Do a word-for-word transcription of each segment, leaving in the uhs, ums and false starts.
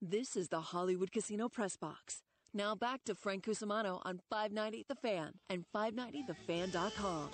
This is the Hollywood Casino Press Box. Now back to Frank Cusimano on five ninety The Fan and five ninety the fan dot com.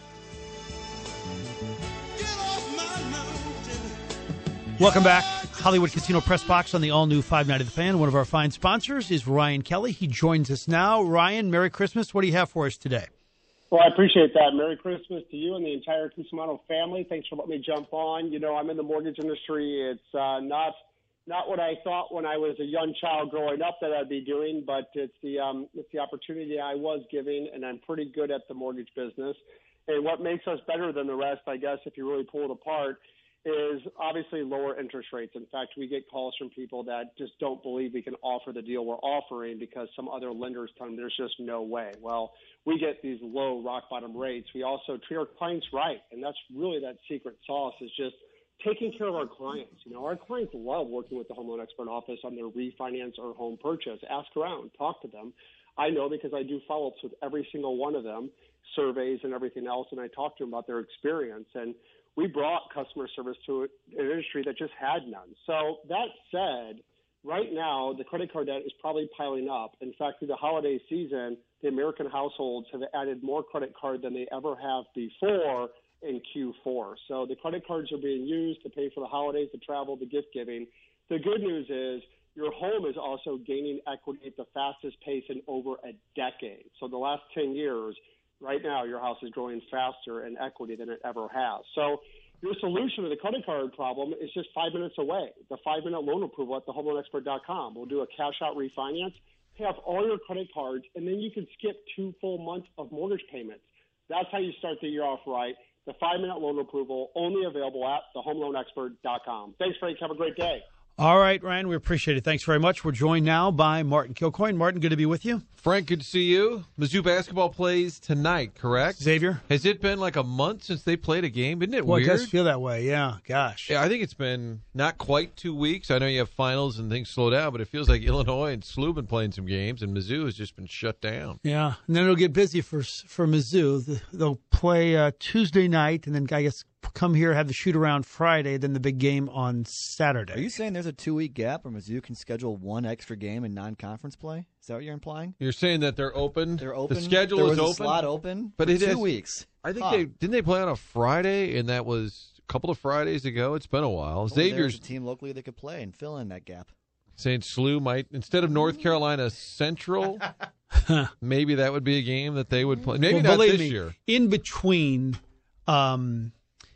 Welcome back. Hollywood Casino Press Box on the all-new five ninety The Fan. One of our fine sponsors is Ryan Kelly. He joins us now. Ryan, Merry Christmas. What do you have for us today? Well, I appreciate that. Merry Christmas to you and the entire Cusimano family. Thanks for letting me jump on. You know, I'm in the mortgage industry. It's uh, not not what I thought when I was a young child growing up that I'd be doing, but it's the um, it's the opportunity I was given, and I'm pretty good at the mortgage business. And what makes us better than the rest, I guess, if you really pull it apart, is obviously lower interest rates. In fact, we get calls from people that just don't believe we can offer the deal we're offering because some other lenders tell them there's just no way. Well, we get these low rock bottom rates. We also treat our clients right, and that's really that secret sauce is just taking care of our clients. You know, our clients love working with the Home Loan Expert Office on their refinance or home purchase. Ask around, talk to them. I know because I do follow-ups with every single one of them, surveys and everything else, and I talk to them about their experience. And we brought customer service to an industry that just had none. So that said, right now, the credit card debt is probably piling up. In fact, through the holiday season, the American households have added more credit card than they ever have before in Q four. So the credit cards are being used to pay for the holidays, the travel, the gift giving. The good news is your home is also gaining equity at the fastest pace in over a decade. So the last ten years, right now, your house is growing faster in equity than it ever has. So your solution to the credit card problem is just five minutes away. The five-minute loan approval at the home loan expert dot com. We'll do a cash-out refinance, pay off all your credit cards, and then you can skip two full months of mortgage payments. That's how you start the year off right. The five-minute loan approval, only available at the home loan expert dot com. Thanks, Frank. Have a great day. All right, Ryan, we appreciate it. Thanks very much. We're joined now by Martin Kilcoyne. Martin, good to be with you. Frank, good to see you. Mizzou basketball plays tonight, correct? Xavier? Has it been like a month since they played a game? Isn't it well, weird? It does feel that way, yeah. Gosh. Yeah, I think it's been not quite two weeks. I know you have finals and things slow down, but it feels like Illinois and S L U have been playing some games, and Mizzou has just been shut down. Yeah, and then it'll get busy for for Mizzou. They'll play uh, Tuesday night, and then I guess come here, have the shoot-around Friday, then the big game on Saturday. Are you saying there's a two-week gap where Mizzou can schedule one extra game in non-conference play? Is that what you're implying? You're saying that they're open? They're open? The schedule there is was a open? slot open but for it two is, weeks. I think huh. they didn't they play on a Friday, and that was a couple of Fridays ago? It's been a while. Well, Xavier's there's a team locally that could play and fill in that gap. Saying S L U might, instead of North Carolina Central, maybe that would be a game that they would play. Maybe well, not this me, year. In between, um,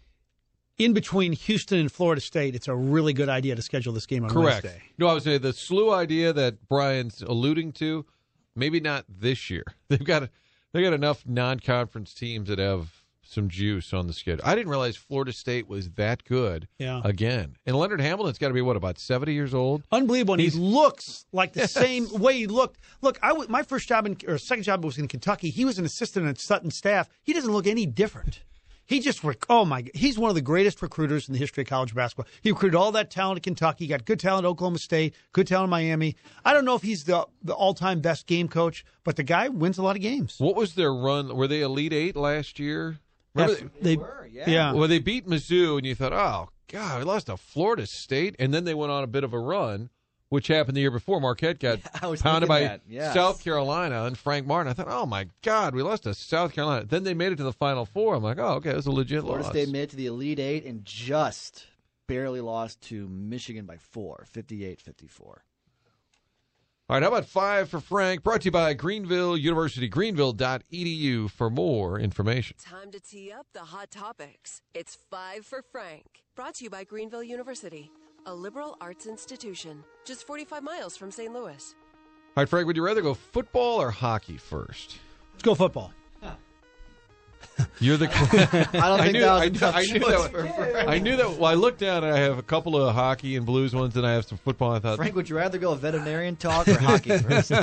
in between Houston and Florida State, it's a really good idea to schedule this game on Correct. Wednesday. No, I would say the S L U idea that Brian's alluding to, maybe not this year. They've got they got enough non-conference teams that have some juice on the schedule. I didn't realize Florida State was that good yeah. again. And Leonard Hamilton's got to be, what, about seventy years old? Unbelievable. And He's, he looks like the yes. same way he looked. Look, I w- my first job in, or second job was in Kentucky. He was an assistant at Sutton staff. He doesn't look any different. He just, rec- oh my, he's one of the greatest recruiters in the history of college basketball. He recruited all that talent at Kentucky, got good talent at Oklahoma State, good talent in Miami. I don't know if he's the, the all-time best game coach, but the guy wins a lot of games. What was their run? Were they Elite Eight last year? Yes, they, they were, yeah. yeah. Well, they beat Mizzou, and you thought, oh, God, we lost to Florida State. And then they went on a bit of a run, which happened the year before. Marquette got yeah, pounded by that. Yes. South Carolina and Frank Martin. I thought, oh, my God, we lost to South Carolina. Then they made it to the Final Four. I'm like, oh, okay, that's a legit Florida loss. State made it to the Elite Eight and just barely lost to Michigan by four, fifty-eight fifty-four. All right, how about five for Frank? Brought to you by Greenville University, greenville dot e d u for more information. Time to tee up the hot topics. It's Five for Frank. Brought to you by Greenville University, a liberal arts institution, just forty-five miles from Saint Louis. All right, Frank, would you rather go football or hockey first? Let's go football. You're the. I don't think I knew, that was I, a tough I knew choice that. for Frank. I knew that. Well, I looked down and I have a couple of hockey and blues ones, and I have some football. I thought, Frank, would you rather go veterinarian talk or hockey first?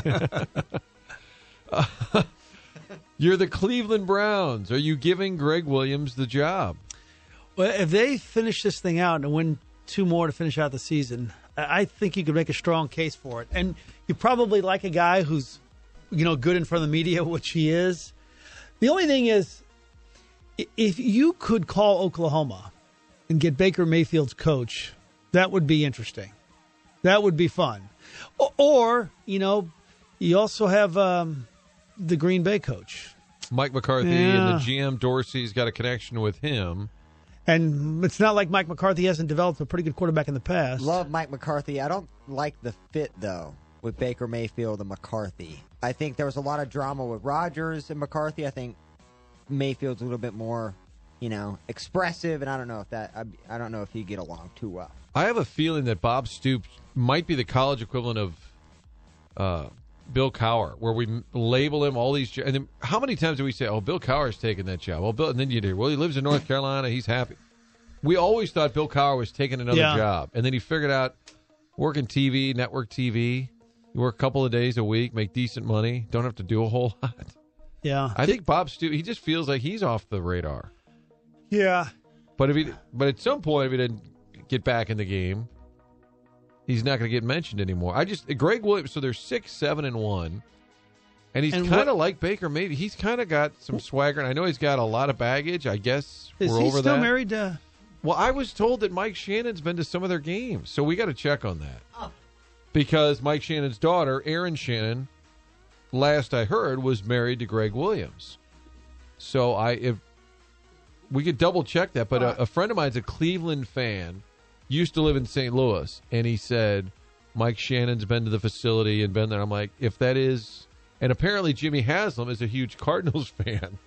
uh, you're the Cleveland Browns. Are you giving Greg Williams the job? Well, if they finish this thing out and win two more to finish out the season, I think you could make a strong case for it. And you probably like a guy who's, you know, good in front of the media, which he is. The only thing is, if you could call Oklahoma and get Baker Mayfield's coach, that would be interesting. That would be fun. Or, or you know, you also have um, the Green Bay coach. Mike McCarthy Yeah. and the G M Dorsey's got a connection with him. And it's not like Mike McCarthy hasn't developed a pretty good quarterback in the past. Love Mike McCarthy. I don't like the fit, though, with Baker Mayfield and McCarthy. I think there was a lot of drama with Rodgers and McCarthy. I think Mayfield's a little bit more, you know, expressive, and I don't know if that I, I don't know if he'd get along too well. I have a feeling that Bob Stoops might be the college equivalent of uh, Bill Cowher, where we m- label him all these. And then how many times do we say, "Oh, Bill Cowher's taking that job"? Well, Bill, and then you do. Well, he lives in North Carolina. He's happy. We always thought Bill Cowher was taking another Yeah. job, and then he figured out working T V, network T V. You work a couple of days a week, make decent money, don't have to do a whole lot. Yeah. I think Bob Stoops, he just feels like he's off the radar. Yeah. But if he, but at some point, if he didn't get back in the game, he's not going to get mentioned anymore. I just Greg Williams. So they're six, seven, and one, and he's And kind what- of like Baker. Maybe he's kind of got some swagger. And I know he's got a lot of baggage. I guess Is we're he over still that. married to... Well, I was told that Mike Shannon's been to some of their games, so we got to check on that. Because Mike Shannon's daughter, Erin Shannon, last I heard, was married to Greg Williams. So I, if we could double check that, but a, a friend of mine's a Cleveland fan, used to live in Saint Louis, and he said Mike Shannon's been to the facility and been there. I'm like, if that is, and apparently Jimmy Haslam is a huge Cardinals fan.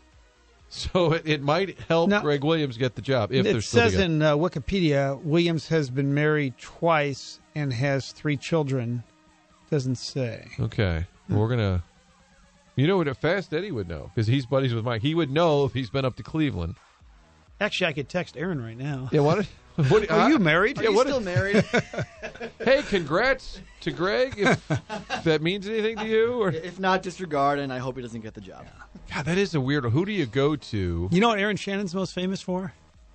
So it, it might help Now- Greg Williams get the job if they're It still says together. in uh, Wikipedia, Williams has been married twice and has three children. Doesn't say. Okay. We're going to. You know what? Fast Eddie would know because he's buddies with Mike. He would know if he's been up to Cleveland. Actually, I could text Aaron right now. Yeah, what? what Are you married? Are Yeah, you what- still married? Hey, congrats to Greg if, if that means anything to you. Or If not, disregard, and I hope he doesn't get the job. God, that is a weird one. Who do you go to? You know what Aaron Shannon's most famous for?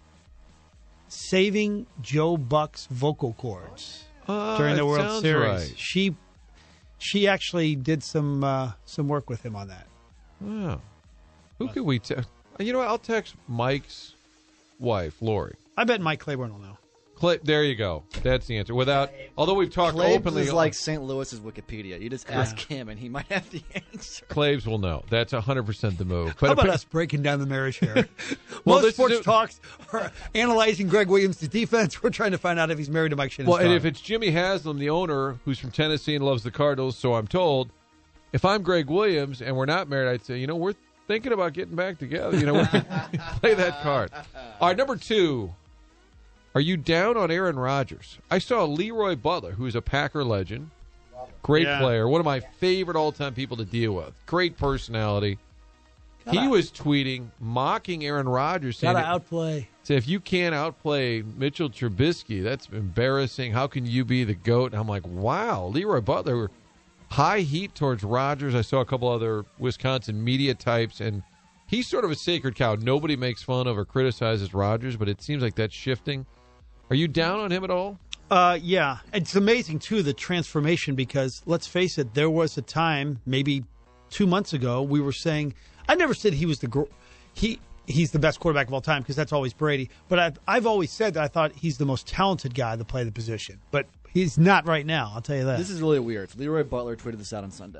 Saving Joe Buck's vocal cords Uh, during the that World sounds Series. right. She she actually did some uh, some work with him on that. Wow. Who could we text? You know what? I'll text Mike's wife, Lori. I bet Mike Claiborne will know. Clay, there you go. That's the answer. Without, although we've talked Claves openly, is like Saint Louis's Wikipedia. You just ask him, and he might have the answer. Claves will know. That's one hundred percent the move. How about appa- us breaking down the marriage here? Well, Most this is sports a- talks are analyzing Greg Williams' defense. We're trying to find out if he's married to Mike Shannon's Well, and daughter. if it's Jimmy Haslam, the owner, who's from Tennessee and loves the Cardinals, so I'm told, if I'm Greg Williams and we're not married, I'd say, you know, we're thinking about getting back together. You know, we're play that card. All right, number two. Are you down on Aaron Rodgers? I saw Leroy Butler, who's a Packer legend, great Yeah. player, one of my favorite all-time people to deal with, great personality. He was tweeting, mocking Aaron Rodgers, saying, Gotta outplay. say, if you can't outplay Mitchell Trubisky, that's embarrassing. How can you be the GOAT? And I'm like, wow, Leroy Butler, high heat towards Rodgers. I saw a couple other Wisconsin media types, and he's sort of a sacred cow. Nobody makes fun of or criticizes Rodgers, but it seems like that's shifting. Are you down on him at all? Uh, yeah, it's amazing too the transformation because let's face it, there was a time maybe two months ago we were saying I never said he was the gr- he he's the best quarterback of all time because that's always Brady. But I've I've always said that I thought he's the most talented guy to play the position, but he's not right now. I'll tell you that. This is really weird. Leroy Butler tweeted this out on Sunday.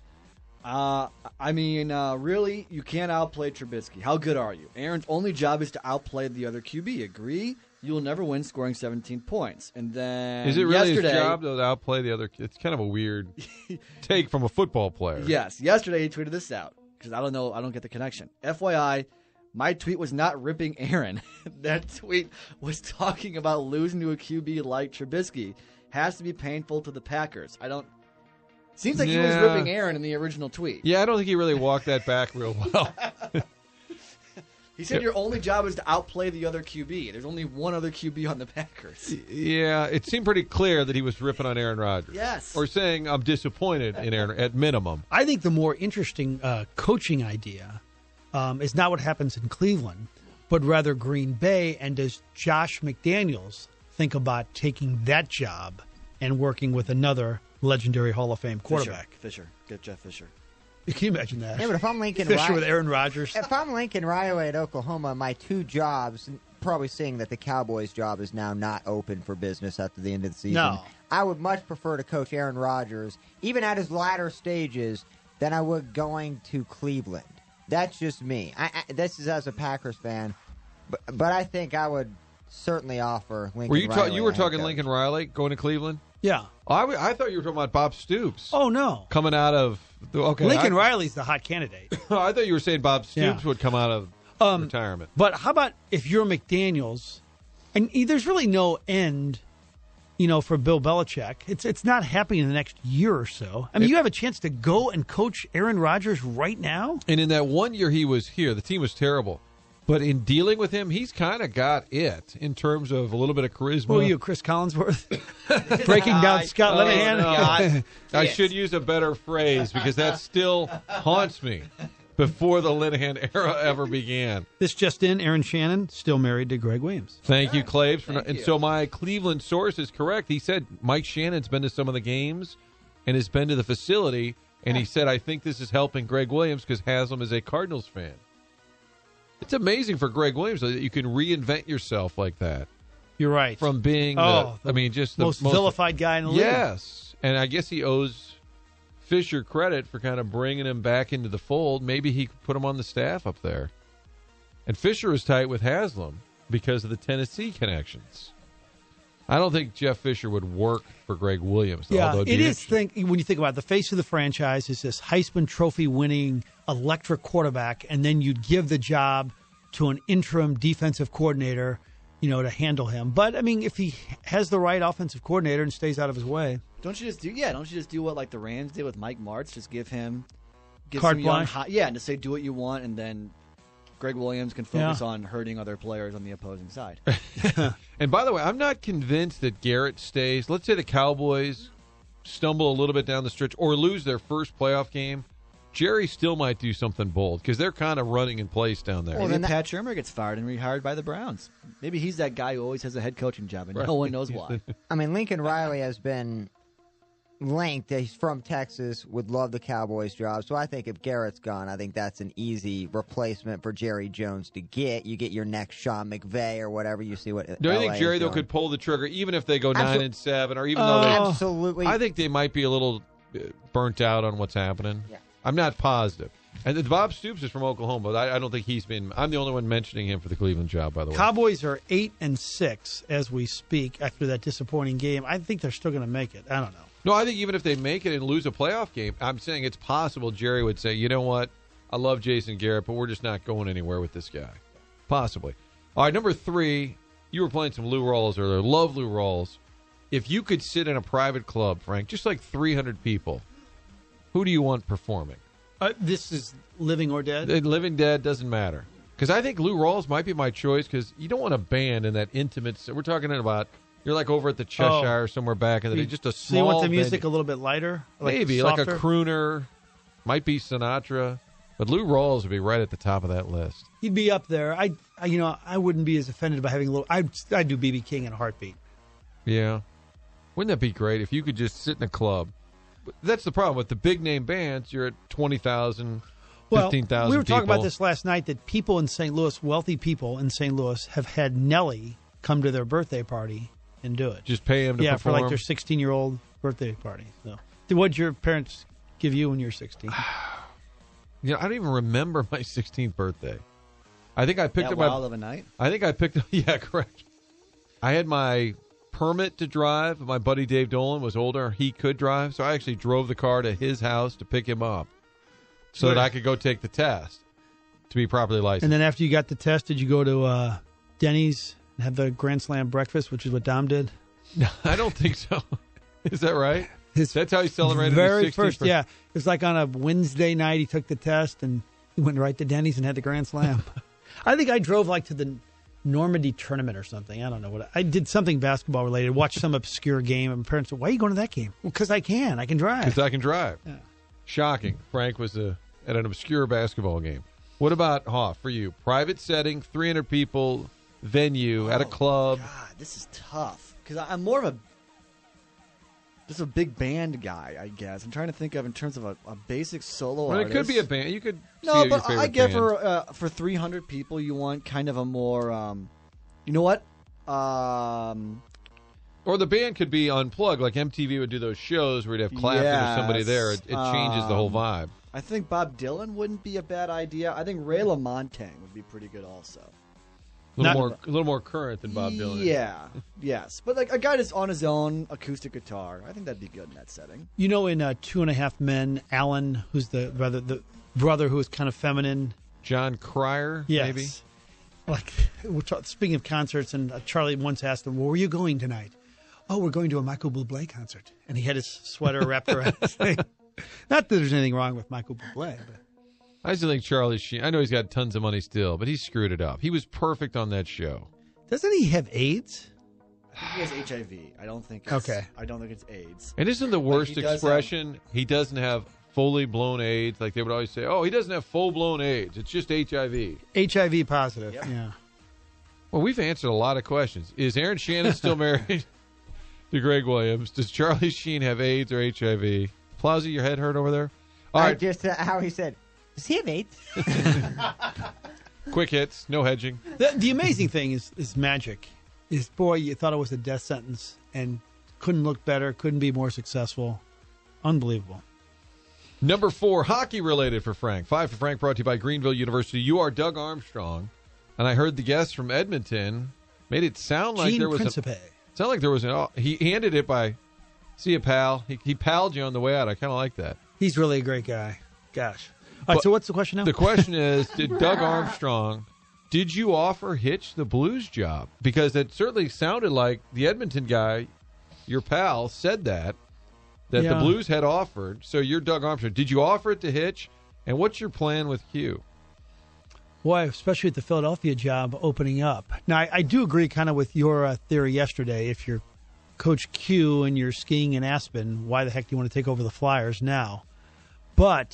Uh, I mean, uh, really, you can't outplay Trubisky. How good are you? Aaron's only job is to outplay the other Q B. Agree? You will never win scoring seventeen points. And then Is it really yesterday, his job though, to outplay the other? It's kind of a weird take from a football player. Yes, yesterday he tweeted this out because I don't know, I don't get the connection. F Y I, my tweet was not ripping Aaron. That tweet was talking about losing to a Q B like Trubisky. Has to be painful to the Packers. I don't. Seems like he was Yeah. ripping Aaron in the original tweet. Yeah, I don't think he really walked that back real well. He said your only job is to outplay the other Q B. There's only one other Q B on the Packers. Yeah, it seemed pretty clear that he was ripping on Aaron Rodgers. Yes. Or saying, I'm disappointed in Aaron, at minimum. I think the more interesting uh, coaching idea um, is not what happens in Cleveland, but rather Green Bay. And does Josh McDaniels think about taking that job and working with another legendary Hall of Fame quarterback? Fisher. Fisher. Get Jeff Fisher. Can you imagine that? Yeah, but if I'm Lincoln Fisher Ri- with Aaron Rodgers. if I'm Lincoln Riley at Oklahoma, my two jobs, probably seeing that the Cowboys' job is now not open for business after the end of the season. No. I would much prefer to coach Aaron Rodgers, even at his latter stages, than I would going to Cleveland. That's just me. I, I, this is as a Packers fan, but, but I think I would certainly offer Lincoln Were you ta- Riley you were a head talking coach. Lincoln Riley going to Cleveland? Yeah. Oh, I, w- I thought you were talking about Bob Stoops. Oh, no. Coming out of the, okay. Lincoln I, Riley's the hot candidate. I thought you were saying Bob Stoops Yeah. would come out of Um, retirement. But how about if you're McDaniels, and there's really no end, you know, for Bill Belichick. It's it's not happening in the next year or so. I mean, It- you have a chance to go and coach Aaron Rodgers right now. And in that one year he was here, the team was terrible. But in dealing with him, he's kind of got it in terms of a little bit of charisma. Who are you, Chris Collinsworth? Breaking down Scott Oh, Linehan? no. I Yes. should use a better phrase because that still haunts me before the Linehan era ever began. This just in, Aaron Shannon, still married to Greg Williams. Thank you, Claves. For Thank and you. so my Cleveland source is correct. He said Mike Shannon's been to some of the games and has been to the facility, and he said, I think this is helping Greg Williams because Haslam is a Cardinals fan. It's amazing for Greg Williams that you can reinvent yourself like that You're right. from being, Oh, the, I mean, just the most, vilified guy in the league. Yes, and I guess he owes Fisher credit for kind of bringing him back into the fold. Maybe he could put him on the staff up there. And Fisher is tight with Haslam because of the Tennessee connections. I don't think Jeff Fisher would work for Greg Williams. Yeah, although it'd it be is. Think when you think about it, the face of the franchise is this Heisman Trophy winning electric quarterback, and then you'd give the job to an interim defensive coordinator, you know, to handle him. But I mean, if he has the right offensive coordinator and stays out of his way, Don't you just do yeah? Don't you just do what like the Rams did with Mike Martz? Just give him give Carte some young blanche? high, yeah, and just say do what you want, and then Greg Williams can focus Yeah. on hurting other players on the opposing side. And by the way, I'm not convinced that Garrett stays. Let's say the Cowboys stumble a little bit down the stretch or lose their first playoff game. Jerry still might do something bold because they're kind of running in place down there. Well, Maybe then that- Pat Shermer gets fired and rehired by the Browns. Maybe he's that guy who always has a head coaching job, and no one knows why. I mean, Lincoln Riley has been linked. He's from Texas, would love the Cowboys job. So I think if Garrett's gone, I think that's an easy replacement for Jerry Jones to get. You get your next Sean McVay or whatever. You see what. Do you L A think is Jerry though doing. could pull the trigger even if they go nine Absol- and seven, or even though they? Oh. Absolutely. I think they might be a little uh, burnt out on what's happening. Yeah. I'm not positive. And then Bob Stoops is from Oklahoma, but I, I don't think he's been. I'm the only one mentioning him for the Cleveland job, by the way. Cowboys are eight and six as we speak after that disappointing game. I think they're still going to make it. I don't know. No, I think even if they make it and lose a playoff game, I'm saying it's possible Jerry would say, you know what, I love Jason Garrett, but we're just not going anywhere with this guy. Possibly. All right, number three, you were playing some Lou Rawls earlier. Love Lou Rawls. If you could sit in a private club, Frank, just like three hundred people, who do you want performing? Uh, this is living or dead. The Living Dead doesn't matter. Because I think Lou Rawls might be my choice because you don't want a band in that intimate. We're talking about, you're like over at the Cheshire or somewhere back in the day, just a So you small want the music venue. a little bit lighter? Like Maybe like a softer? crooner, might be Sinatra, but Lou Rawls would be right at the top of that list. He'd be up there. I, I, you know, I wouldn't be as offended by having a little. I'd, I'd do B B King in a heartbeat. Yeah, wouldn't that be great if you could just sit in a club? But that's the problem with the big name bands. You're at twenty thousand, Well, fifteen thousand. we were talking about people. this last night that people in Saint Louis, wealthy people in Saint Louis, have had Nelly come to their birthday party and do it. Just pay him to yeah, perform. for like their sixteen-year-old birthday party. So, what'd your parents give you when you were sixteen? You know, I don't even remember my sixteenth birthday. I think I picked That up my. wild of a night. I think I picked up. Yeah, correct. I had my permit to drive. My buddy Dave Dolan was older. He could drive, so I actually drove the car to his house to pick him up, so Good. that I could go take the test to be properly licensed. And then after you got the test, did you go to uh, Denny's and have the Grand Slam breakfast, which is what Dom did? I don't think so. Is that right? His That's how he celebrated very his sixteenth first, yeah. It was like on a Wednesday night. He took the test and he went right to Denny's and had the Grand Slam. I think I drove like to the Normandy tournament or something. I don't know what I did. Something basketball related. Watched some obscure game. And my parents said, "Why are you going to that game?" Well, because I can. I can drive. Because I can drive. Shocking. Frank was a, at an obscure basketball game. What about Hoff for you? Private setting, three hundred people, venue, at a club. God, this is tough because I'm more of a just a big band guy, I guess. I'm trying to think of in terms of a, a basic solo Well, it artist. could be a band. You could No, see your but favorite I get band. for uh, for three hundred people, you want kind of a more um, You know what? Um, Or the band could be unplugged, like M T V would do those shows where you'd have Clapton or somebody Yes. there. It, it changes the whole Um, vibe. I think Bob Dylan wouldn't be a bad idea. I think Ray LaMontagne would be pretty good also. A little Not- more, a little more current than Bob Dylan. Yeah, yes. But like a guy that's on his own acoustic guitar, I think that'd be good in that setting. You know, in uh, Two and a Half Men, Alan, who's the brother, the brother who is kind of feminine. John Cryer, Yes. maybe. Like, we're ta- speaking of concerts, and uh, Charlie once asked him, "Where were you going tonight?" "Oh, we're going to a Michael Bublé concert," and he had his sweater wrapped around his thing. Not that there's anything wrong with Michael Bublé, but I still think Charlie Sheen. I know he's got tons of money still, but he screwed it up. He was perfect on that show. doesn't he have AIDS? He has H I V. I don't think. It's, Okay. I don't think it's AIDS. And isn't the worst he does expression? He doesn't have fully blown AIDS. Like they would always say, "Oh, he doesn't have full blown AIDS. It's just H I V." H I V positive. Yep. Yeah. Well, we've answered a lot of questions. Is Aaron Shannon still married to Greg Williams? Does Charlie Sheen have AIDS or H I V? Plowsy, your head hurt over there? All I right, just uh, how he said, "Does he have AIDS?" quick hits, no hedging. The, the amazing thing is is magic. Is boy, you thought it was a death sentence and couldn't look better, couldn't be more successful. Unbelievable. Number four, hockey related for Frank. Five for Frank, brought to you by Greenville University. You are Doug Armstrong, and I heard the guest from Edmonton made it sound like Gene there was Principe. a sound like there was an. Oh, he handed it by. See you, pal. He, he palled you on the way out. I kind of like that. He's really a great guy. Gosh. All right, But so what's the question now? The question is, did Doug Armstrong, did you offer Hitch the Blues job? Because it certainly sounded like the Edmonton guy, your pal, said that, that Yeah. the Blues had offered. So you're Doug Armstrong. Did you offer it to Hitch? And what's your plan with Q? Boy, especially with the Philadelphia job opening up. Now, I, I do agree kind of with your uh, theory yesterday. If you're Coach Q and you're skiing in Aspen, why the heck do you want to take over the Flyers now? But,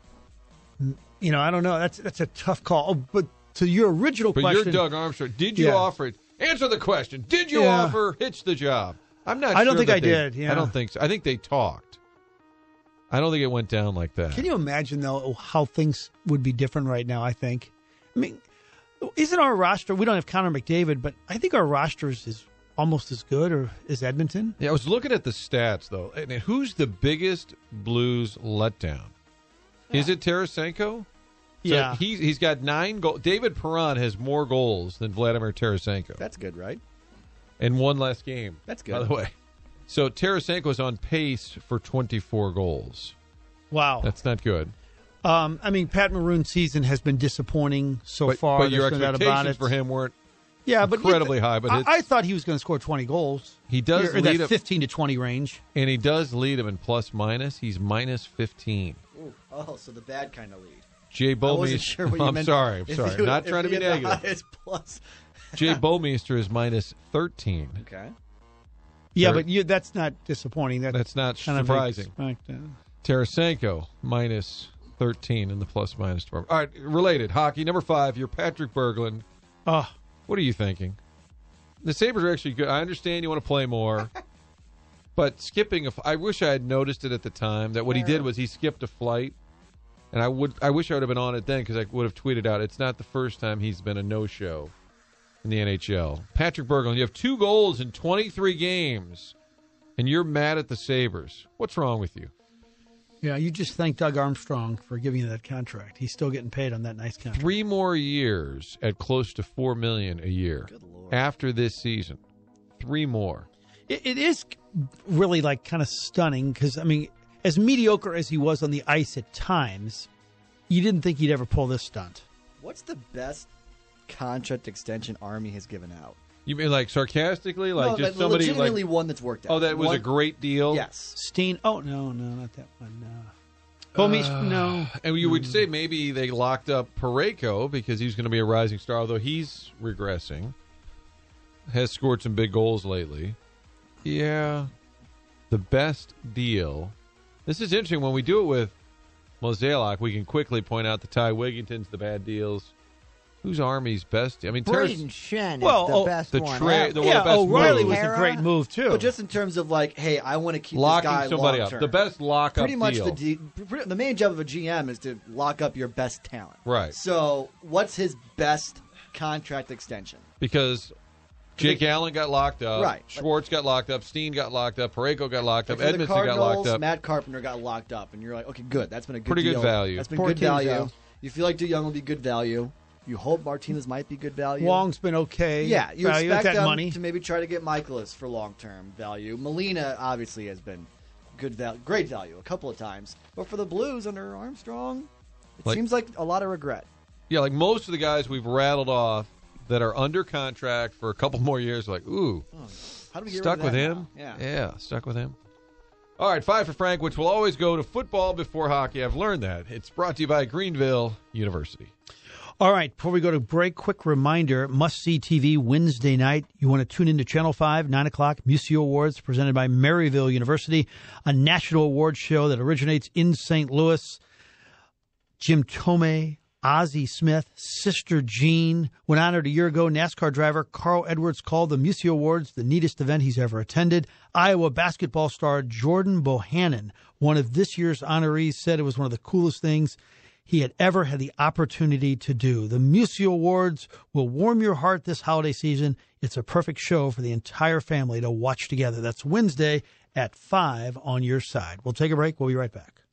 you know, I don't know. That's that's a tough call. Oh, but to your original But question. you're Doug Armstrong. Did you Yeah. offer it? Answer the question. Did you Yeah. offer Hitch the job? I'm not I don't sure think that I they- did, yeah. I don't think so. I think they talked. I don't think it went down like that. Can you imagine, though, how things would be different right now, I think? I mean, isn't our roster, we don't have Connor McDavid, but I think our roster is, is almost as good or is Edmonton. Yeah, I was looking at the stats, though. And who's the biggest Blues letdown? Is it Tarasenko? So Yeah. He's, he's got nine goals. David Perron has more goals than Vladimir Tarasenko That's good, right? in one less game. That's By good. the way. So Tarasenko's on pace for twenty-four goals. Wow. That's not good. Um, I mean, Pat Maroon's season has been disappointing so But, far. but your There's no doubt about expectations it. for him weren't yeah, but incredibly high, but I, it's- I thought he was going to score twenty goals. He does Or lead that a- fifteen to twenty range. And he does lead him in plus minus. He's minus fifteen. Ooh, oh, so the bad kind of lead. Jay I wasn't Bowmeister. sure what you I'm meant. sorry. I'm If sorry. you- Not if trying to he be had the negative. highest plus. Jay Bowmeister is minus thirteen. Okay. Yeah, Sure. but you, that's not disappointing. That That's not kind of surprising. expect- uh, Tarasenko minus thirteen in the plus minus department. All right, related hockey number five. You're Patrick Berglund. Oh, What are you thinking? The Sabres are actually good. I understand you want to play more, but skipping a. I wish I had noticed it at the time that what he did was he skipped a flight, and I would. I wish I would have been on it then because I would have tweeted out. It's not the first time he's been a no-show in the N H L. Patrick Berglund, you have two goals in twenty-three games, and you're mad at the Sabres. What's wrong with you? yeah, you just thank Doug Armstrong for giving you that contract. He's still getting paid on that nice contract. Three more years at close to four million a year Good Lord. after this season. Three more. It, it is really like kind of stunning because, I mean, as mediocre as he was on the ice at times, you didn't think he'd ever pull this stunt. What's the best contract extension Army has given out? You mean like sarcastically, like no, just like, somebody legitimately like, one that's worked out. oh, that was One- a great deal. Yes. Steen, oh, no, no, not that one. No. Bowmeister, Uh, no. And you would say maybe they locked up Parayko because he's going to be a rising star, although he's regressing. Has scored some big goals lately. Yeah, the best deal. This is interesting. When we do it with Mozeliak, we can quickly point out the Ty Wigginton's, the bad deals. Who's Army's best? I mean, Braden Teres- Shen Well, is the oh, best the one. tra- ever. the one Yeah, of the best O'Reilly moves. was a great move, too. But just in terms of like, hey, I want to keep locking this guy somebody long-term. up. The best lockup Pretty much deal. the de- pretty- the main job of a G M is to lock up your best talent. Right. So, what's his best contract extension? Because Jake Allen got locked up. Right. Schwartz got locked up. Steen got locked up. Parayko got locked up. Like for the Edmondson got Cardinals, locked up. Matt Carpenter got locked up, and you're like, okay, good. That's been a good Pretty good deal. value. That's been Poor good teams, value. though. You feel like DeYoung will be good value. You hope Martinez might be good value. Wong's been okay. Yeah, you value. expect Look at them money. to maybe try to get Michaelis for long-term value. Molina obviously has been good value, great value a couple of times. But for the Blues under Armstrong, it Like- seems like a lot of regret. Yeah, like most of the guys we've rattled off that are under contract for a couple more years, like, ooh, How do we get stuck rid of with that him? now? Yeah. yeah, stuck with him. All right, five for Frank, which will always go to football before hockey. I've learned that. It's brought to you by Greenville University. All right, before we go to break, quick reminder, must-see T V Wednesday night. You want to tune into Channel five, nine o'clock, Museo Awards, presented by Maryville University, a national awards show that originates in Saint Louis. Jim Tomei, Ozzie Smith, Sister Jean. When honored a year ago, NASCAR driver Carl Edwards called the Museo Awards the neatest event he's ever attended. Iowa basketball star Jordan Bohannon, one of this year's honorees, said it was one of the coolest things he had ever had the opportunity to do. The Museo Awards will warm your heart this holiday season. It's a perfect show for the entire family to watch together. That's Wednesday at five on your side. We'll take a break. We'll be right back.